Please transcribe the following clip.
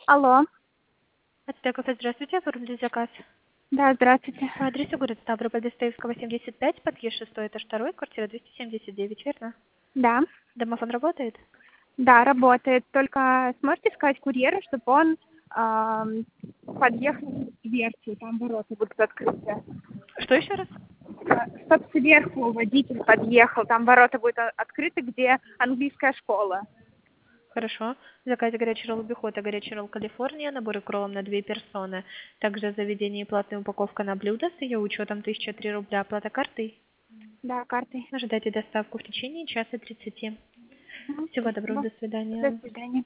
Алло. Ацтеков, здравствуйте, оформили заказ. Да, здравствуйте. По адресу город Ставрополь, Достоевского, 75, подъезд 6, этаж 2, квартира 279, верно? Да. Домофон работает? Да, работает. Только сможете сказать курьеру, чтобы он подъехал сверху, там ворота будут открыты. Что еще раз? Чтоб сверху водитель подъехал, там ворота будут открыты, где английская школа. Хорошо. В заказе горячий ролл Бихота, горячий ролл Калифорния, набор икролом на 2 персоны. Также заведение и платная упаковка на блюдо с ее учетом 1003 рубля, оплата картой. Да, картой. Ожидайте доставку в течение часа 30. Мгм, Всего доброго, спасибо. до До свидания. свидания.